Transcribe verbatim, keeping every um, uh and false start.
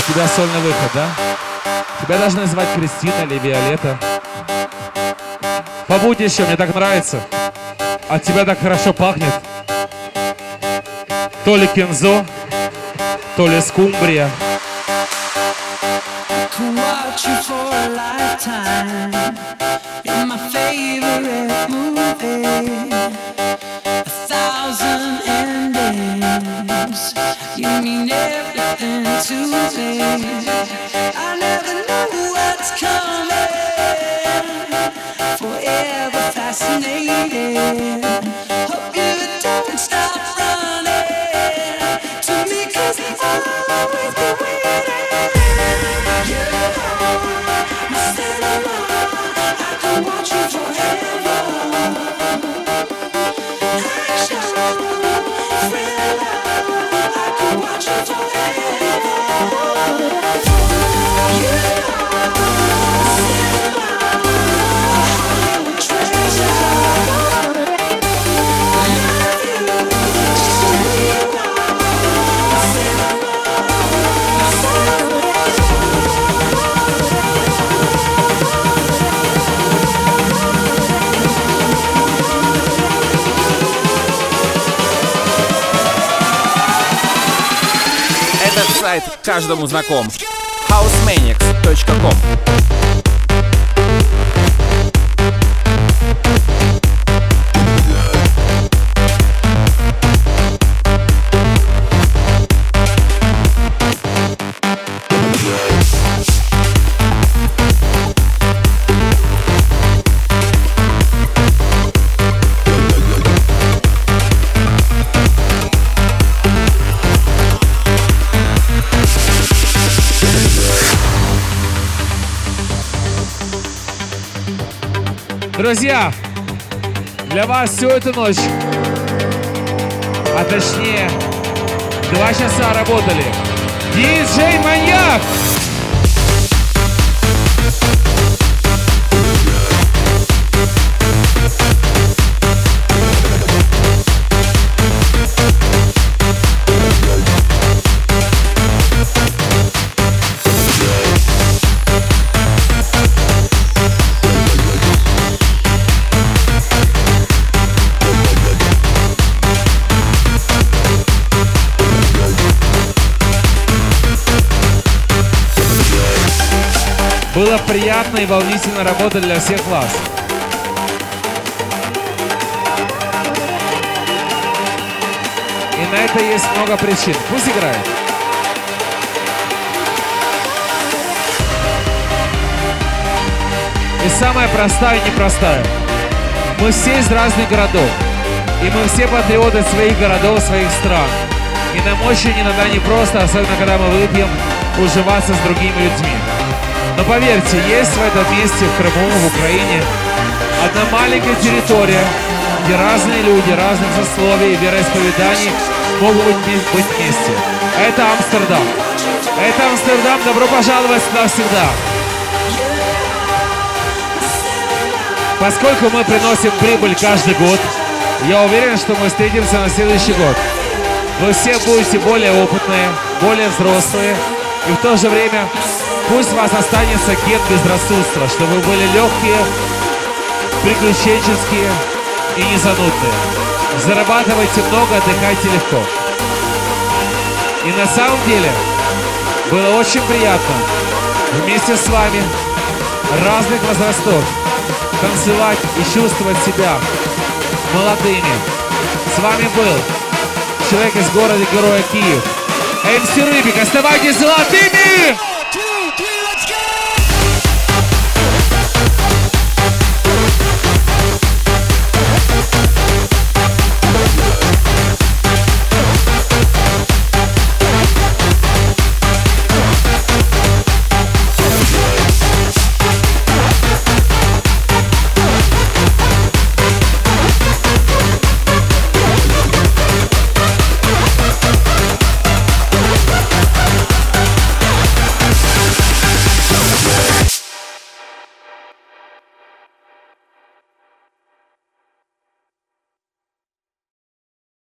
тебя сольный выход, да? Тебя должны звать Кристина или Виолетта. Побудь еще, мне так нравится. От тебя так хорошо пахнет. То ли кензо, то ли скумбрия. You mean everything to me. I never know what's coming. Forever fascinated. Hope you don't stop running to me, 'cause I'll always be waiting. You are still alone. I could watch you forever. Action, thriller. Watch it forever. You are treasure. Этот сайт каждому знаком. хаусмэникс точка ком. Друзья, для вас всю эту ночь, а точнее, два часа работали диджей Маньяк! Было приятно и волнительно работать для всех вас. И на это есть много причин. Пусть играет. И самая простая и непростая. Мы все из разных городов. И мы все патриоты своих городов, своих стран. И нам очень иногда непросто, особенно когда мы выпьем, уживаться с другими людьми. Но поверьте, есть в этом месте, в Крыму, в Украине, одна маленькая территория, где разные люди, разных сословий и вероисповеданий могут быть вместе. Это Амстердам. Это Амстердам. Добро пожаловать сюда всегда. Поскольку мы приносим прибыль каждый год, я уверен, что мы встретимся на следующий год. Вы все будете более опытные, более взрослые, и в то же время пусть у вас останется ген безрассудства, чтобы вы были легкие, приключенческие и незанудные. Зарабатывайте много, отдыхайте легко. И на самом деле было очень приятно вместе с вами разных возрастов танцевать и чувствовать себя молодыми. С вами был человек из города-героя Киев, эм си Рыбик. Оставайтесь золотыми!